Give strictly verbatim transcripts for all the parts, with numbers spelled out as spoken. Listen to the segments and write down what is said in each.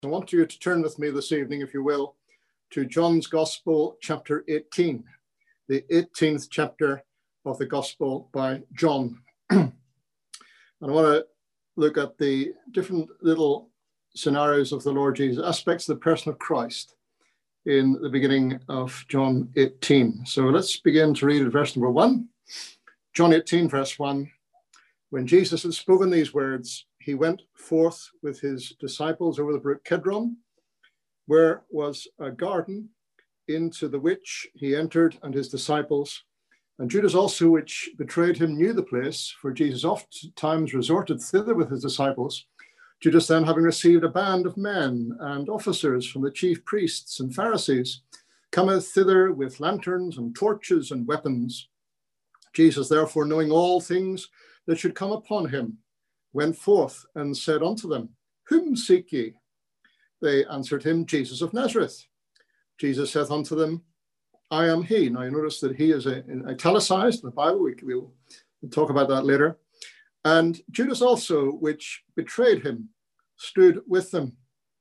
I want you to turn with me this evening, if you will, to John's Gospel, chapter eighteen, the eighteenth chapter of the Gospel by John. And I want to look at the different little scenarios of the Lord Jesus, aspects of the person of Christ in the beginning of John eighteen. So let's begin to read at verse number one. John eighteen, verse one. When Jesus had spoken these words, he went forth with his disciples over the brook Kidron, where was a garden, into the which he entered and his disciples. And Judas also, which betrayed him, knew the place, for Jesus oft times resorted thither with his disciples. Judas then, having received a band of men and officers from the chief priests and Pharisees, cometh thither with lanterns and torches and weapons. Jesus, therefore, knowing all things that should come upon him, went forth and said unto them, Whom seek ye? They answered him, Jesus of Nazareth. Jesus saith unto them, I am he. Now you notice that he is a, in italicized in the Bible. We, we'll talk about that later. And Judas also, which betrayed him, stood with them.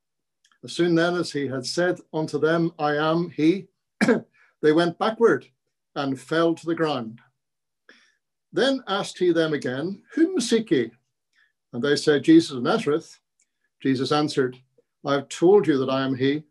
As soon then as he had said unto them, I am he, they went backward and fell to the ground. Then asked he them again, Whom seek ye? And they said, Jesus of Nazareth. Jesus answered, I have told you that I am he.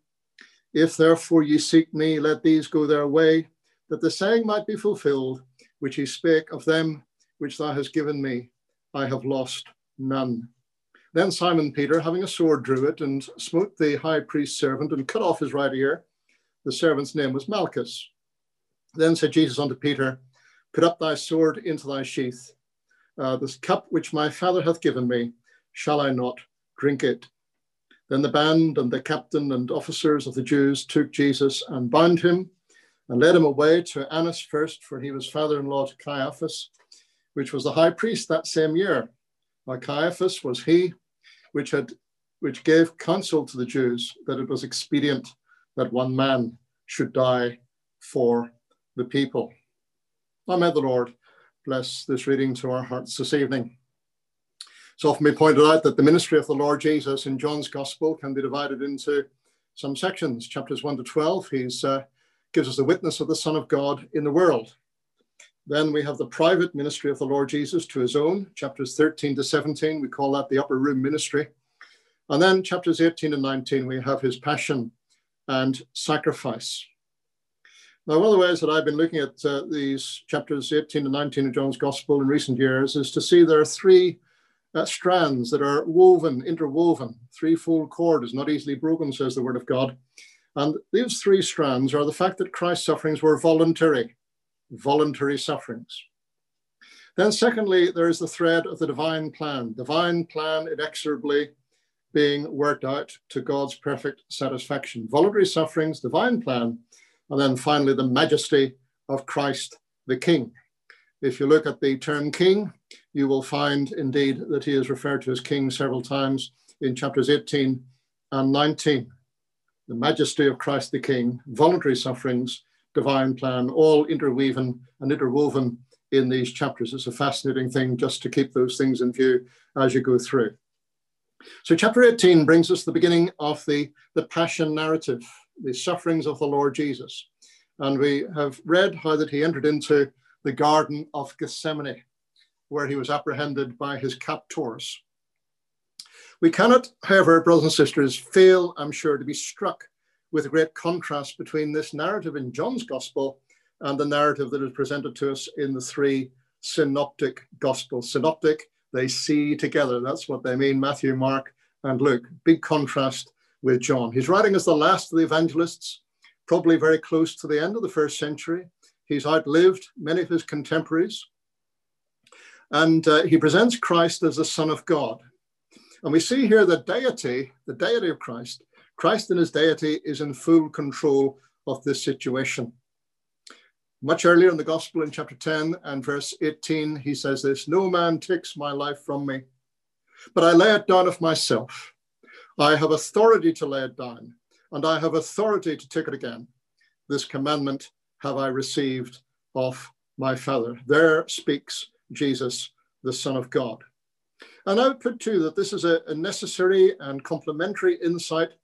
If therefore ye seek me, let these go their way, that the saying might be fulfilled, which he spake of them which thou hast given me. I have lost none. Then Simon Peter, having a sword, drew it, and smote the high priest's servant, and cut off his right ear. The servant's name was Malchus. Then said Jesus unto Peter, Put up thy sword into thy sheath. Uh, this cup which my Father hath given me, shall I not drink it? Then the band and the captain and officers of the Jews took Jesus and bound him and led him away to Annas first, for he was father-in-law to Caiaphas, which was the high priest that same year. Now Caiaphas was he which had which gave counsel to the Jews that it was expedient that one man should die for the people. Now may the Lord bless this reading to our hearts this evening. It's often been pointed out that the ministry of the Lord Jesus in John's Gospel can be divided into some sections. Chapters one to twelve, he uh, gives us the witness of the Son of God in the world. Then we have the private ministry of the Lord Jesus to his own. Chapters thirteen to seventeen, we call that the upper room ministry. And then chapters eighteen and nineteen, we have his passion and sacrifice. Now, one of the ways that I've been looking at uh, these chapters eighteen and nineteen of John's Gospel in recent years is to see there are three uh, strands that are woven, interwoven. Threefold cord is not easily broken, says the Word of God. And these three strands are the fact that Christ's sufferings were voluntary, voluntary sufferings. Then secondly, there is the thread of the divine plan, divine plan inexorably being worked out to God's perfect satisfaction. Voluntary sufferings, divine plan, and then finally, the majesty of Christ the King. If you look at the term king, you will find indeed that he is referred to as king several times in chapters eighteen and nineteen. The majesty of Christ the King, voluntary sufferings, divine plan, all interweaving and interwoven in these chapters. It's a fascinating thing just to keep those things in view as you go through. So chapter eighteen brings us the beginning of the, the passion narrative, the sufferings of the Lord Jesus. And we have read how that he entered into the Garden of Gethsemane, where he was apprehended by his captors. We cannot, however, brothers and sisters, fail, I'm sure, to be struck with a great contrast between this narrative in John's Gospel and the narrative that is presented to us in the three synoptic Gospels. Synoptic, they see together. That's what they mean, Matthew, Mark, and Luke. Big contrast with John. He's writing as the last of the evangelists, probably very close to the end of the first century. He's outlived many of his contemporaries. And uh, he presents Christ as the Son of God. And we see here the deity, the deity of Christ. Christ in his deity is in full control of this situation. Much earlier in the Gospel in chapter ten and verse eighteen, he says this, No man takes my life from me, but I lay it down of myself. I have authority to lay it down, and I have authority to take it again. This commandment have I received of my Father. There speaks Jesus, the Son of God. And I would put too that this is a, a necessary and complementary insight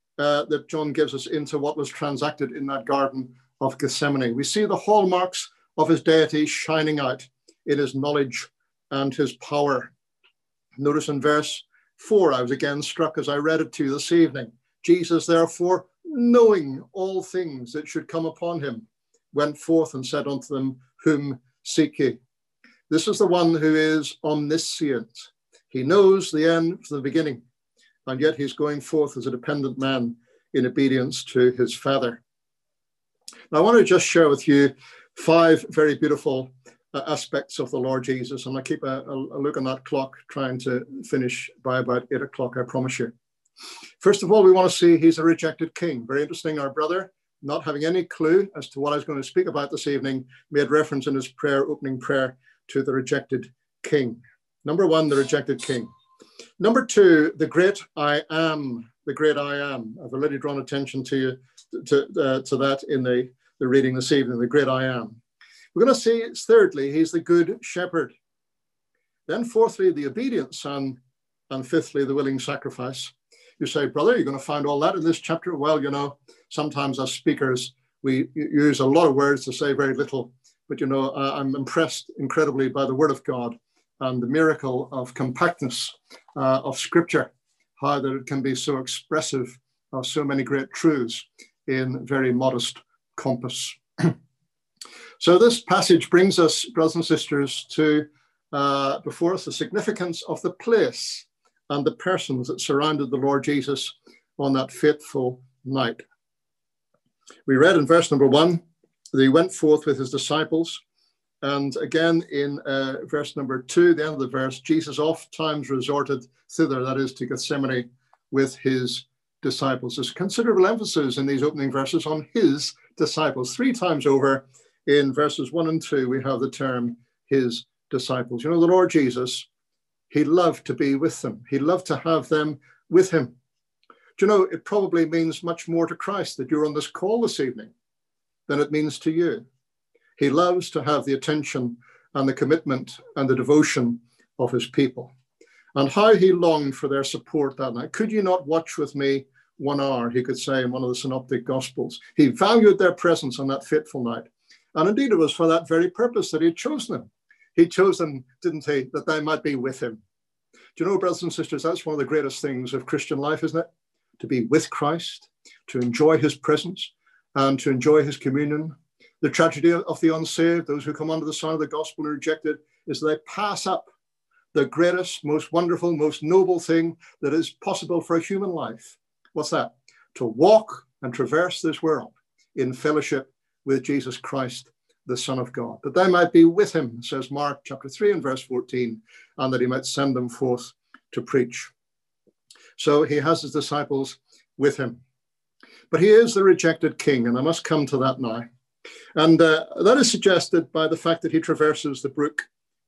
uh, that John gives us into what was transacted in that Garden of Gethsemane. We see the hallmarks of his deity shining out in his knowledge and his power. Notice in verse four, I was again struck as I read it to you this evening. Jesus, therefore, knowing all things that should come upon him, went forth and said unto them, whom seek ye? This is the one who is omniscient. He knows the end from the beginning, and yet he's going forth as a dependent man in obedience to his Father. Now, I want to just share with you five very beautiful uh, aspects of the Lord Jesus, and I'll keep a, a look on that clock, trying to finish by about eight o'clock, I promise you. First of all, we want to see he's a rejected king. Very interesting, our brother, not having any clue as to what I was going to speak about this evening, made reference in his prayer, opening prayer, to the rejected king. Number one, the rejected king. Number two, the great I am, the great I am. I've already drawn attention to you to, uh, to that in the, the reading this evening, the great I am. We're going to see, thirdly, he's the good shepherd. Then fourthly, the obedience, and, and fifthly, the willing sacrifice. You say, brother, you're going to find all that in this chapter? Well, you know, sometimes as speakers, we use a lot of words to say very little. But, you know, I'm impressed incredibly by the word of God and the miracle of compactness uh, of Scripture, how that it can be so expressive of so many great truths in very modest compass. So this passage brings us, brothers and sisters, to uh, before us the significance of the place and the persons that surrounded the Lord Jesus on that fateful night. We read in verse number one, that he went forth with his disciples. And again in uh, verse number two, the end of the verse, Jesus oft times resorted thither, that is to Gethsemane, with his disciples. There's considerable emphasis in these opening verses on his disciples. Three times over in verses one and two, we have the term his disciples. You know, the Lord Jesus, he loved to be with them. He loved to have them with him. Do you know, it probably means much more to Christ that you're on this call this evening than it means to you. He loves to have the attention and the commitment and the devotion of his people. And how he longed for their support that night. Could you not watch with me one hour, he could say in one of the synoptic gospels. He valued their presence on that fateful night. And indeed it was for that very purpose that he had chosen them. He chose them, didn't he, that they might be with him. Do you know, brothers and sisters, that's one of the greatest things of Christian life, isn't it? To be with Christ, to enjoy his presence, and to enjoy his communion. The tragedy of the unsaved, those who come under the sign of the gospel and reject it, is they pass up the greatest, most wonderful, most noble thing that is possible for a human life. What's that? To walk and traverse this world in fellowship with Jesus Christ, the Son of God, that they might be with him, says Mark chapter three and verse fourteen, and that he might send them forth to preach. So he has his disciples with him. But he is the rejected king, and I must come to that now. And uh, that is suggested by the fact that he traverses the brook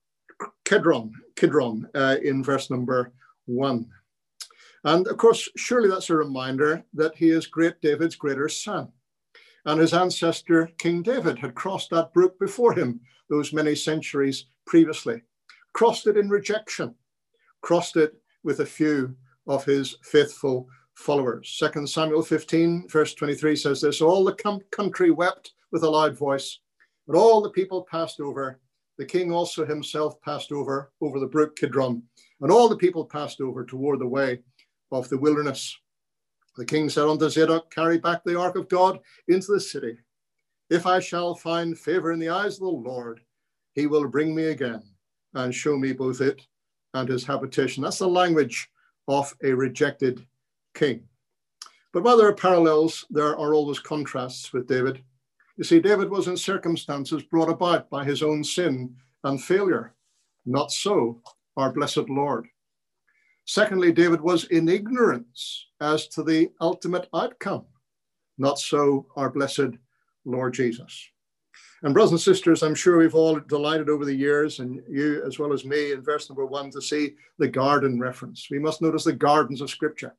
Kidron, Kidron uh, in verse number one. And of course, surely that's a reminder that he is great David's greater son. And his ancestor, King David, had crossed that brook before him those many centuries previously. Crossed it in rejection. Crossed it with a few of his faithful followers. Second Samuel fifteen, verse twenty-three says this, all the country wept with a loud voice, but all the people passed over. The king also himself passed over, over the brook Kidron, and all the people passed over toward the way of the wilderness. The king said unto Zadok, carry back the ark of God into the city. If I shall find favor in the eyes of the Lord, he will bring me again and show me both it and his habitation. That's the language of a rejected king. But while there are parallels, there are always contrasts with David. You see, David was in circumstances brought about by his own sin and failure. Not so our blessed Lord. Secondly, David was in ignorance as to the ultimate outcome. Not so our blessed Lord Jesus. And brothers and sisters, I'm sure we've all delighted over the years, and you as well as me, in verse number one, to see the garden reference. We must notice the gardens of Scripture.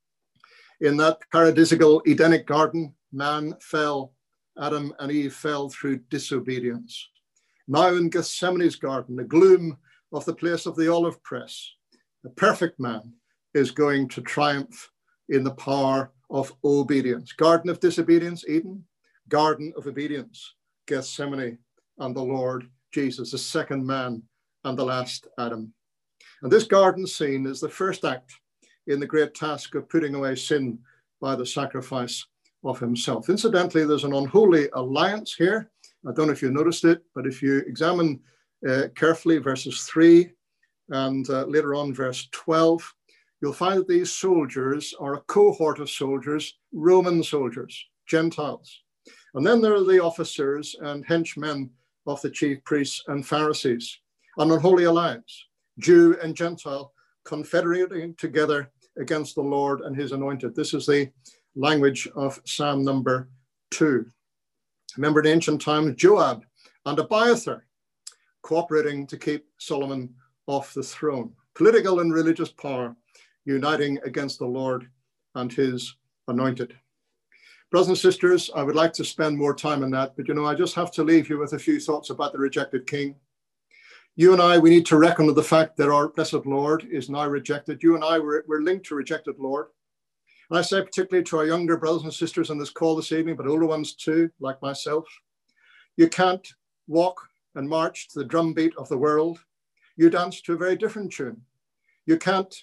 In that paradisical Edenic garden, man fell. Adam and Eve fell through disobedience. Now in Gethsemane's garden, the gloom of the place of the olive press, the perfect man is going to triumph in the power of obedience. Garden of disobedience, Eden. Garden of obedience, Gethsemane, and the Lord Jesus, the second man and the last Adam. And this garden scene is the first act in the great task of putting away sin by the sacrifice of himself. Incidentally, there's an unholy alliance here. I don't know if you noticed it, but if you examine uh, carefully verses three and uh, later on verse twelve, you'll find that these soldiers are a cohort of soldiers, Roman soldiers, Gentiles. And then there are the officers and henchmen of the chief priests and Pharisees, an unholy alliance, Jew and Gentile confederating together against the Lord and his anointed. This is the language of Psalm number two. Remember in ancient times, Joab and Abiathar cooperating to keep Solomon off the throne. Political and religious power uniting against the Lord and his anointed. Brothers and sisters, I would like to spend more time on that, but you know, I just have to leave you with a few thoughts about the rejected king. You and I, we need to reckon with the fact that our blessed Lord is now rejected. You and I, we're, we're linked to rejected Lord. And I say particularly to our younger brothers and sisters on this call this evening, but older ones too, like myself, you can't walk and march to the drumbeat of the world. You dance to a very different tune. You can't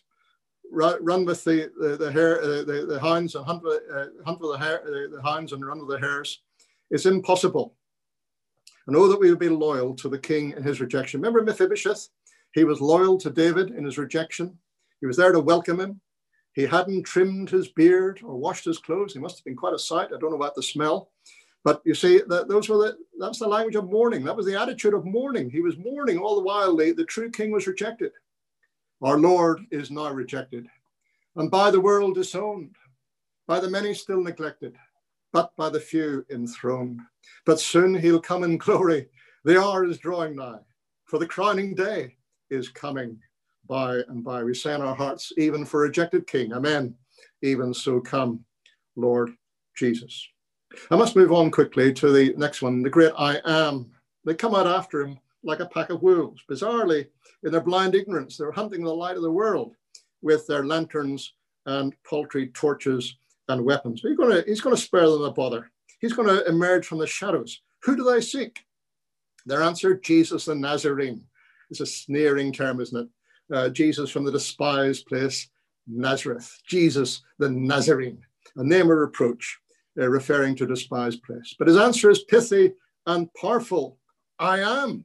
run with the the, the hare, uh, the, the hounds and hunt with, uh, hunt with the, hare, uh, the hounds and run with the hares. It's impossible. And oh, that we would be loyal to the king in his rejection. Remember Mephibosheth? He was loyal to David in his rejection. He was there to welcome him. He hadn't trimmed his beard or washed his clothes. He must have been quite a sight. I don't know about the smell. But you see, that those were the, that's the language of mourning. That was the attitude of mourning. He was mourning all the while the, the true king was rejected. Our Lord is now rejected, and by the world disowned, by the many still neglected, but by the few enthroned. But soon he'll come in glory. The hour is drawing nigh, for the crowning day is coming by and by. We say in our hearts, even for rejected king, amen. Even so come, Lord Jesus. I must move on quickly to the next one, the great I am. They come out after him like a pack of wolves. Bizarrely, in their blind ignorance, they're hunting the light of the world with their lanterns and paltry torches and weapons. He's going to, he's going to spare them a bother. He's going to emerge from the shadows. Who do they seek? Their answer, Jesus the Nazarene. It's a sneering term, isn't it? Uh, Jesus from the despised place, Nazareth. Jesus the Nazarene, a name of reproach, uh, referring to despised place. But his answer is pithy and powerful. I am.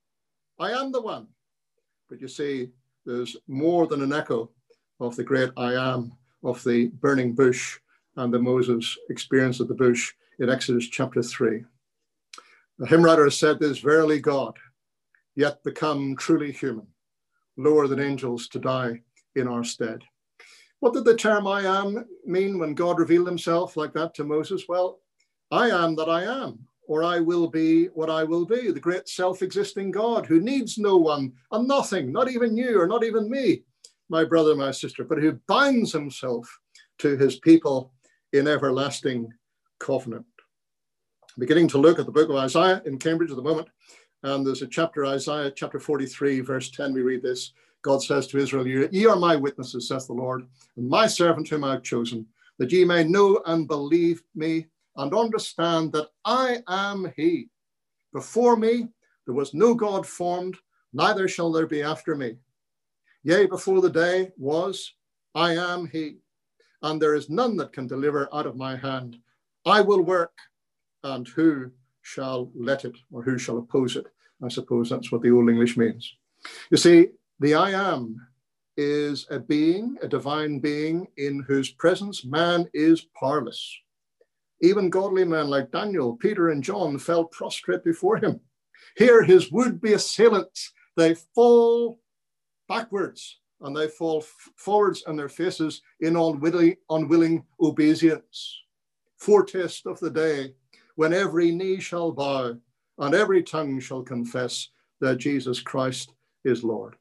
I am the one. But you see, there's more than an echo of the great I am, of the burning bush and the Moses experience of the bush in Exodus chapter three. The hymn writer has said this, verily God, yet become truly human, lower than angels to die in our stead. What did the term I am mean when God revealed himself like that to Moses? Well, I am that I am, or I will be what I will be, the great self-existing God who needs no one and nothing, not even you or not even me, my brother, my sister, but who binds himself to his people in everlasting covenant. Beginning to look at the book of Isaiah in Cambridge at the moment, and there's a chapter, Isaiah chapter forty-three, verse ten, we read this. God says to Israel, ye are my witnesses, saith the Lord, and my servant whom I have chosen, that ye may know and believe me, and understand that I am he. Before me there was no God formed, neither shall there be after me. Yea, before the day was, I am he, and there is none that can deliver out of my hand. I will work, and who shall let it, or who shall oppose it? I suppose that's what the Old English means. You see, the I am is a being, a divine being, in whose presence man is powerless. Even godly men like Daniel, Peter, and John fell prostrate before him. Here, his would-be assailants, they fall backwards and they fall f- forwards on their faces in unwilling, unwilling obeisance. Foretaste of the day when every knee shall bow and every tongue shall confess that Jesus Christ is Lord.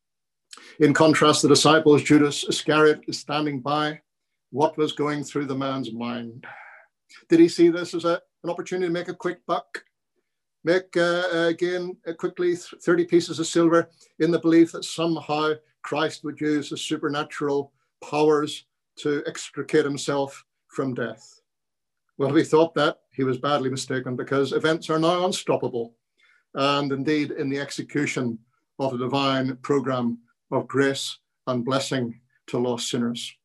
In contrast, the disciples, Judas Iscariot, is standing by. What was going through the man's mind? Did he see this as a, an opportunity to make a quick buck? Make, uh, again, uh, quickly thirty pieces of silver in the belief that somehow Christ would use his supernatural powers to extricate himself from death. Well, we thought that he was badly mistaken, because events are now unstoppable, and indeed in the execution of a divine program of grace and blessing to lost sinners.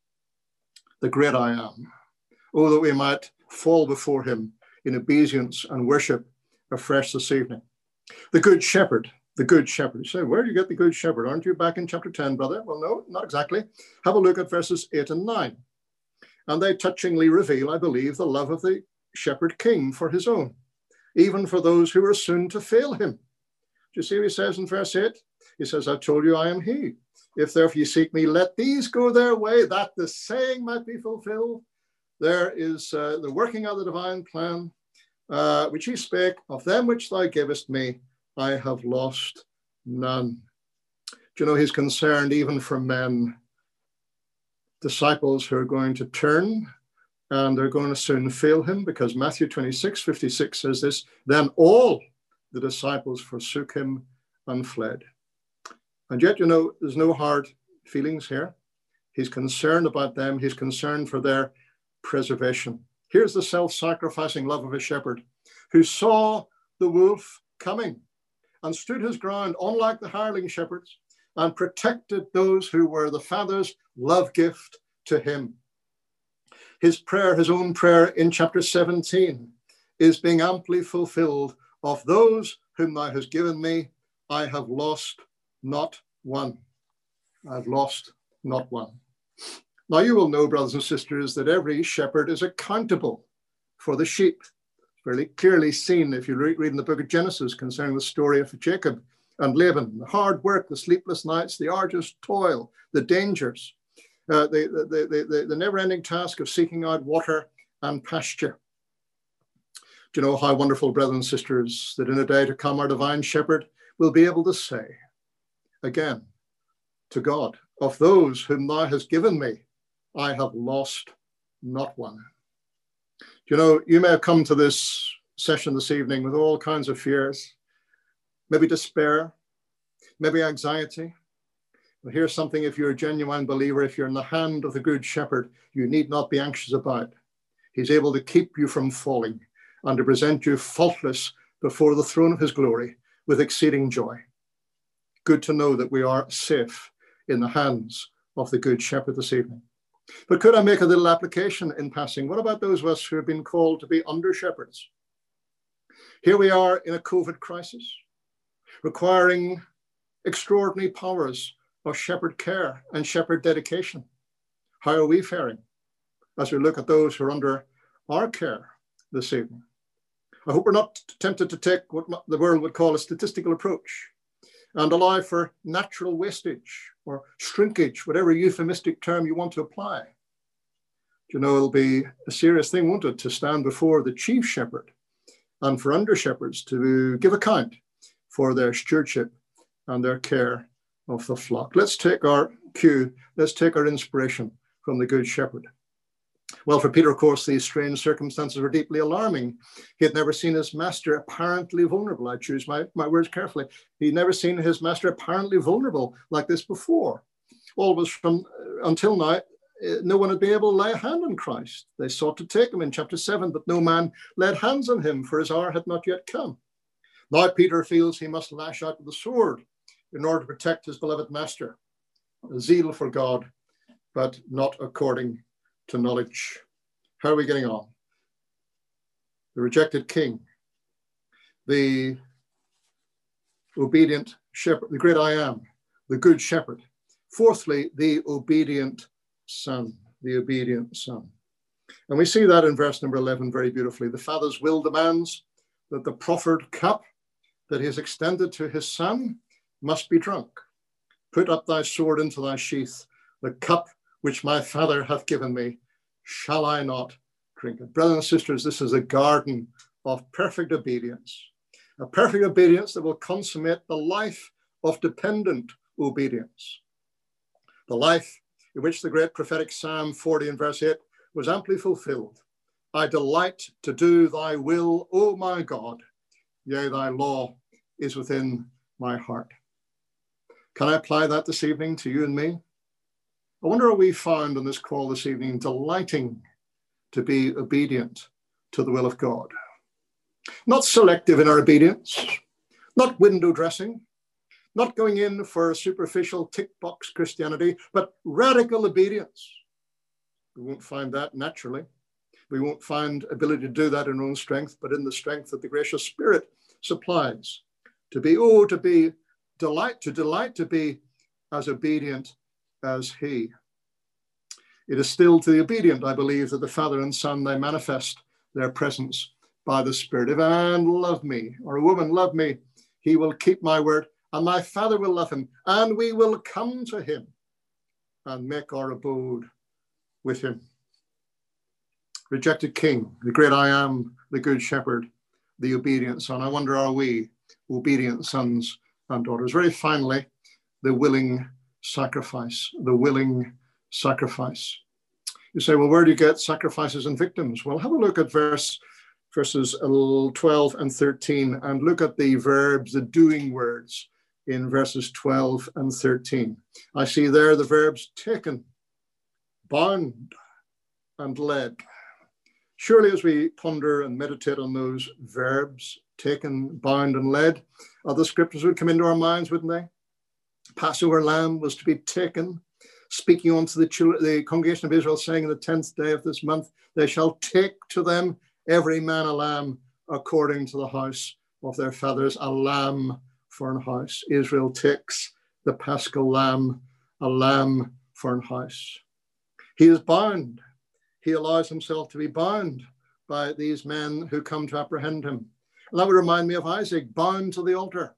The great I am. Oh, that we might fall before him in obedience and worship afresh this evening. The Good Shepherd, the Good Shepherd. You say, where do you get the Good Shepherd? Aren't you back in chapter ten, brother? Well, no, not exactly. Have a look at verses eight and nine. And they touchingly reveal, I believe, the love of the shepherd king for his own, even for those who are soon to fail him. Do you see what he says in verse eight? He says, I've told you I am he. If therefore you seek me, let these go their way, that the saying might be fulfilled. There is uh, the working of the divine plan, uh, which he spake, of them which thou givest me, I have lost none. Do you know, he's concerned even for men, disciples who are going to turn and they're going to soon fail him, because Matthew twenty-six fifty-six says this, then all the disciples forsook him and fled. And yet, you know, there's no hard feelings here. He's concerned about them. He's concerned for their preservation. Here's the self-sacrificing love of a shepherd who saw the wolf coming and stood his ground, unlike the hireling shepherds, and protected those who were the Father's love gift to him. His prayer, his own prayer in chapter seventeen, is being amply fulfilled. Of those whom thou hast given me, I have lost not one. I've lost not one. Now you will know, brothers and sisters, that every shepherd is accountable for the sheep. Fairly clearly seen if you read in the book of Genesis concerning the story of Jacob and Laban, the hard work, the sleepless nights, the arduous toil, the dangers, uh, the, the, the, the, the never-ending task of seeking out water and pasture. Do you know how wonderful, brothers and sisters, that in a day to come our divine shepherd will be able to say again to God, of those whom thou hast given me, I have lost not one. You know, you may have come to this session this evening with all kinds of fears, maybe despair, maybe anxiety. But here's something, if you're a genuine believer, if you're in the hand of the Good Shepherd, you need not be anxious about. He's able to keep you from falling and to present you faultless before the throne of his glory with exceeding joy. Good to know that we are safe in the hands of the Good Shepherd this evening. But could I make a little application in passing? What about those of us who have been called to be under shepherds? Here we are in a COVID crisis, requiring extraordinary powers of shepherd care and shepherd dedication. How are we faring as we look at those who are under our care this evening? I hope we're not tempted to take what the world would call a statistical approach and allow for natural wastage or shrinkage, whatever euphemistic term you want to apply. You know, it'll be a serious thing, won't it, to stand before the chief shepherd and for under shepherds to give account for their stewardship and their care of the flock. Let's take our cue, let's take our inspiration from the Good Shepherd. Well, for Peter, of course, these strange circumstances were deeply alarming. He had never seen his master apparently vulnerable. I choose my, my words carefully. He'd never seen his master apparently vulnerable like this before. Always from until now, no one had been able to lay a hand on Christ. They sought to take him in chapter seven, but no man laid hands on him, for his hour had not yet come. Now Peter feels he must lash out with the sword in order to protect his beloved master. A zeal for God, but not according to knowledge. How are we getting on? The rejected king, the obedient shepherd, the great I am, the good shepherd. Fourthly, the obedient son, the obedient son. And we see that in verse number eleven very beautifully. The Father's will demands that the proffered cup that he has extended to his son must be drunk. Put up thy sword into thy sheath, the cup which my Father hath given me, shall I not drink it? Brothers and sisters, this is a garden of perfect obedience, a perfect obedience that will consummate the life of dependent obedience, the life in which the great prophetic Psalm forty and verse eight was amply fulfilled. I delight to do thy will, O my God, yea, thy law is within my heart. Can I apply that this evening to you and me? I wonder, are we found on this call this evening delighting to be obedient to the will of God. Not selective in our obedience, not window dressing, not going in for superficial tick box Christianity, but radical obedience. We won't find that naturally. We won't find ability to do that in our own strength, but in the strength that the gracious Spirit supplies. To be, oh, to be delight, to delight to be as obedient as He. It is still to the obedient, I believe, that the Father and Son, they manifest their presence by the Spirit. If a man love me, or a woman love me, he will keep my word, and my Father will love him, and we will come to him and make our abode with him. Rejected King, the great I am, the good shepherd, the obedient son. I wonder, are we obedient sons and daughters? Very finally, the willing sacrifice, the willing sacrifice. You say, well, where do you get sacrifices and victims? Well, have a look at verse verses twelve and thirteen, and look at the verbs, the doing words in verses twelve and thirteen. I see there the verbs taken, bound, and led. Surely as we ponder and meditate on those verbs, taken, bound, and led, other scriptures would come into our minds, wouldn't they? Passover lamb was to be taken, speaking unto the, children, the congregation of Israel, saying in the tenth day of this month, they shall take to them every man a lamb according to the house of their fathers, a lamb for an house. Israel takes the paschal lamb, a lamb for an house. He is bound. He allows himself to be bound by these men who come to apprehend him. And that would remind me of Isaac, bound to the altar.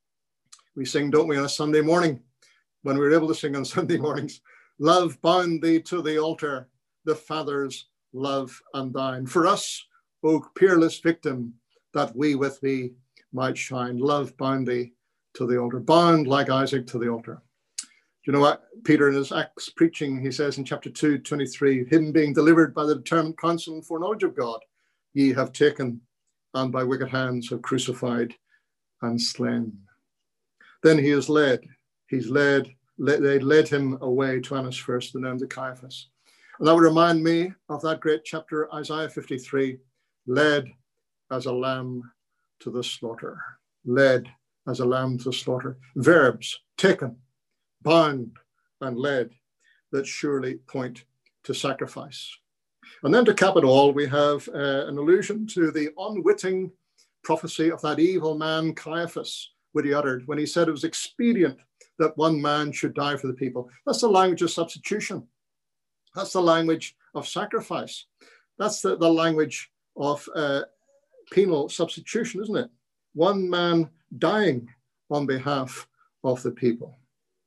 We sing, don't we, on a Sunday morning, when we're able to sing on Sunday mornings, love bound thee to the altar, the Father's love and thine. For us, O peerless victim, that we with thee might shine. Love bound thee to the altar, bound like Isaac to the altar. Do you know what? Peter in his Acts preaching, he says in chapter two, twenty-three, him being delivered by the determined counsel and foreknowledge of God, ye have taken, and by wicked hands have crucified and slain. Then he is led. He's led, led they led him away to Annas first, and then to Caiaphas. And that would remind me of that great chapter, Isaiah fifty-three, led as a lamb to the slaughter. Led as a lamb to slaughter. Verbs, taken, bound, and led, that surely point to sacrifice. And then to cap it all, we have uh, an allusion to the unwitting prophecy of that evil man Caiaphas, what he uttered when he said it was expedient that one man should die for the people. That's the language of substitution. That's the language of sacrifice. That's the, the language of uh, penal substitution, isn't it? One man dying on behalf of the people.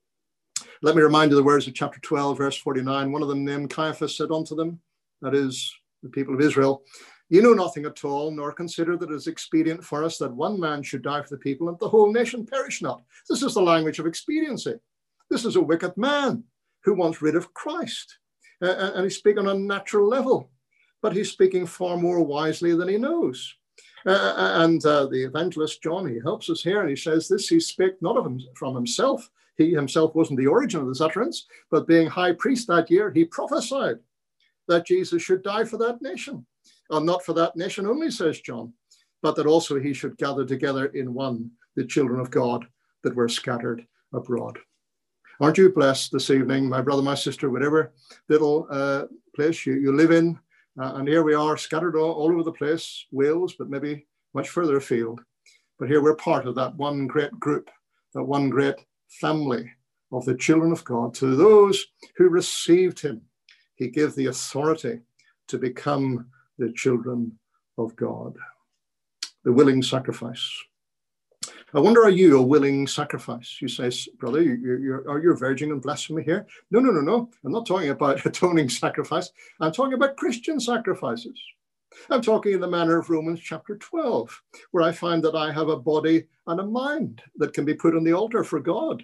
Let me remind you the words of chapter twelve, verse forty-nine. One of them named Caiaphas said unto them, that is, the people of Israel, ye know nothing at all, nor consider that it is expedient for us that one man should die for the people, and the whole nation perish not. This is the language of expediency. This is a wicked man who wants rid of Christ. Uh, and he's speaking on a natural level, but he's speaking far more wisely than he knows. Uh, and uh, the evangelist John, he helps us here, and he says this, he spake not of him from himself. He himself wasn't the origin of this utterance, but being high priest that year, he prophesied that Jesus should die for that nation. And not for that nation only, says John, but that also he should gather together in one the children of God that were scattered abroad. Aren't you blessed this evening, my brother, my sister, whatever little uh, place you, you live in? Uh, and here we are scattered all, all over the place, Wales, but maybe much further afield. But here we're part of that one great group, that one great family of the children of God. To those who received him, he gave the authority to become the children of God. The willing sacrifice. I wonder, are you a willing sacrifice? You say, brother, you, you're, are you verging on blasphemy here? No, no, no, no. I'm not talking about atoning sacrifice. I'm talking about Christian sacrifices. I'm talking in the manner of Romans chapter twelve, where I find that I have a body and a mind that can be put on the altar for God.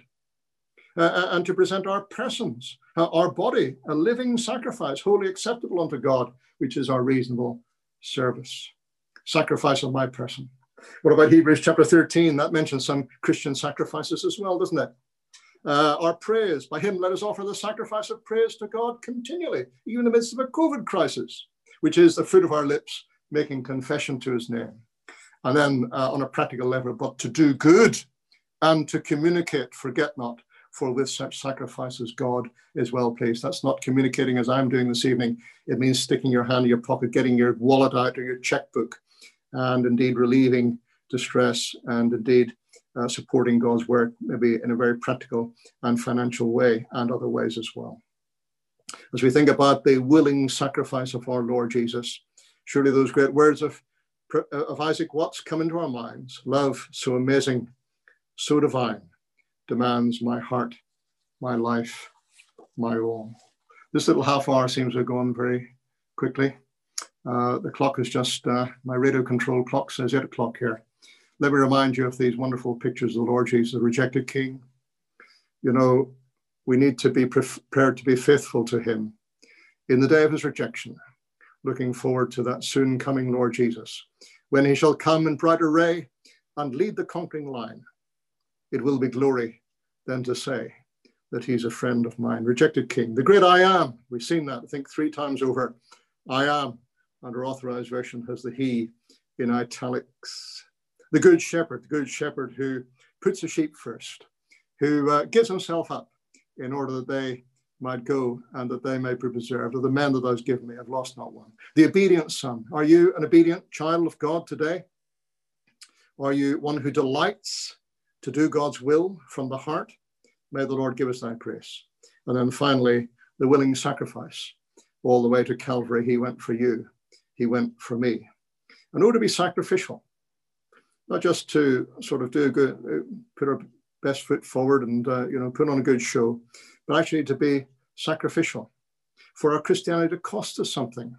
Uh, and to present our persons, uh, our body, a living sacrifice, wholly acceptable unto God, which is our reasonable service. Sacrifice of my person. What about Hebrews chapter thirteen? That mentions some Christian sacrifices as well, doesn't it? Uh, our praise. By him, let us offer the sacrifice of praise to God continually, even in the midst of a COVID crisis, which is the fruit of our lips, making confession to his name. And then uh, on a practical level, but to do good and to communicate, forget not, for with such sacrifices God is well pleased. That's not communicating as I'm doing this evening. It means sticking your hand in your pocket, getting your wallet out or your checkbook, and indeed relieving distress and indeed uh, supporting God's work, maybe in a very practical and financial way and other ways as well. As we think about the willing sacrifice of our Lord Jesus, surely those great words of, of Isaac Watts come into our minds. Love so amazing, so divine, demands my heart, my life, my all. This little half hour seems to have gone very quickly. Uh, the clock is just, uh, my radio control clock says eight o'clock here. Let me remind you of these wonderful pictures of the Lord Jesus, the rejected King. You know, we need to be prepared to be faithful to him in the day of his rejection, looking forward to that soon coming Lord Jesus, when he shall come in bright array and lead the conquering line. It will be glory then to say that he's a friend of mine. Rejected King, the great I am. We've seen that, I think, three times over. I am, under Authorized Version, has the he in italics. The good shepherd, the good shepherd who puts the sheep first, who uh, gives himself up in order that they might go and that they may be preserved. Of the men that thou hast given me, I've lost not one. The obedient son. Are you an obedient child of God today? Are you one who delights to do God's will from the heart? May the Lord give us that grace. And then finally, the willing sacrifice. All the way to Calvary, he went for you. He went for me. In order to be sacrificial, not just to sort of do a good, put our best foot forward and, uh, you know, put on a good show, but actually to be sacrificial. For our Christianity to cost us something.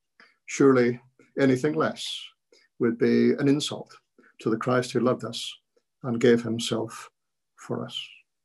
Surely anything less would be an insult to the Christ who loved us and gave himself for us.